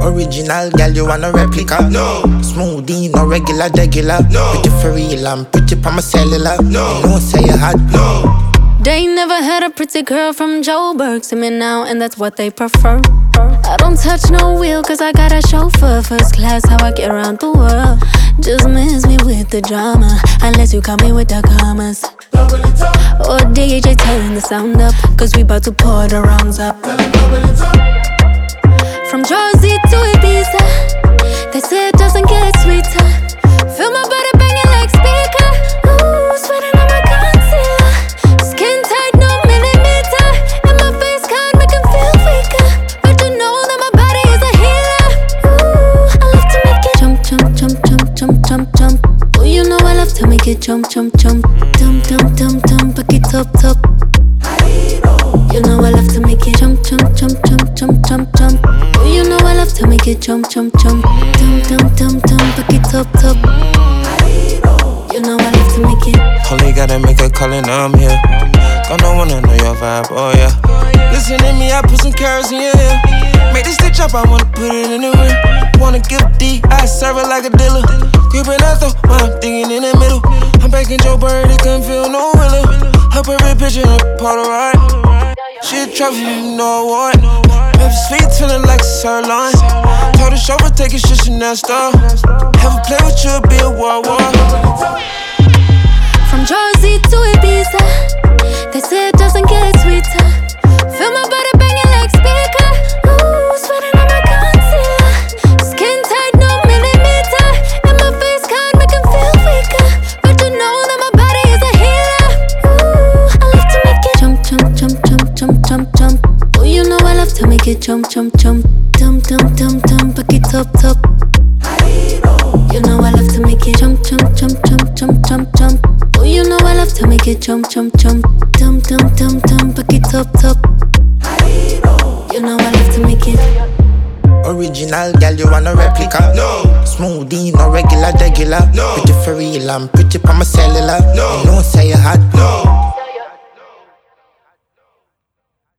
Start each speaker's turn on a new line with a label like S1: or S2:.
S1: Original girl, you want a replica?
S2: No.
S1: Smoothie, no regular, regular.
S2: No.
S1: Pretty for real, I'm pretty pa my cellular.
S2: No.
S1: You know say you hot.
S2: No.
S3: They never had a pretty girl from Joburg. See me now, and that's what they prefer. I don't touch no wheel, cause I got a chauffeur. First class, how I get around the world. Just miss me with the drama, unless you call me with the commas. Or DJ, turn the sound up, cause we bout to pour the wrongs up. From Jersey to Ibiza, they say it doesn't get sweeter. Feel my body banging like speaker. Ooh, sweating on my concealer. Skin tight, no millimeter. And my face can't make him feel weaker. But you know that my body is a healer. Ooh, I love to make it jump, jump, jump, jump, jump, jump, jump. Oh, you know I love to make it jump, jump, jump. Dum, dum, dum, dum, back it up, top. You know I love to make it jump, jump, jump, jump, jump, jump, jump. Oh, you know I love to make it jump, jump, jump. Dum, dum, dum, dum, back it up, top. You know I love to make it.
S4: Only gotta make a call and I'm here. Gonna wanna know your vibe, oh yeah. Listen to me, I put some carrots in your ear. Make this stitch up, I wanna put it in the rear. Wanna give D, I serve it like a dealer. Gripping that though, while I'm thinking in the middle. I'm back in Joe Bird, it couldn't feel no realer. Her perfect picture, a Polaroid. She a trophy, you know what? Baby sweet, feeling like a sirloin. Told the chauffeur, take his shit, Chanel store. Have a play with you, be a war.
S3: From Jersey to Ibiza, they say it doesn't get sweeter. Feel my body banging like speaker. Ooh, sweating on my concealer. Skin tight, no millimeter. And my face can't make him feel weaker. But you know that my body is a healer. Ooh, I love to make it jump, jump, jump, jump, jump, jump, jump. Oh, you know I love to make it jump, jump, jump. Dum, dum, dum, dum, back it up, top. You know I love to make it jump, jump, jump, jump, jump, jump, jump. Oh, you know I love to make it jump, jump, jump. Dum, dum, dum, dum, back it up, top. You know I love to make it.
S1: Original girl, you want a replica?
S2: No.
S1: Smoothie, no regular, regular.
S2: No.
S1: Pretty for real, I'm pretty pa my cellular.
S2: No.
S1: You know say you hot.
S2: No.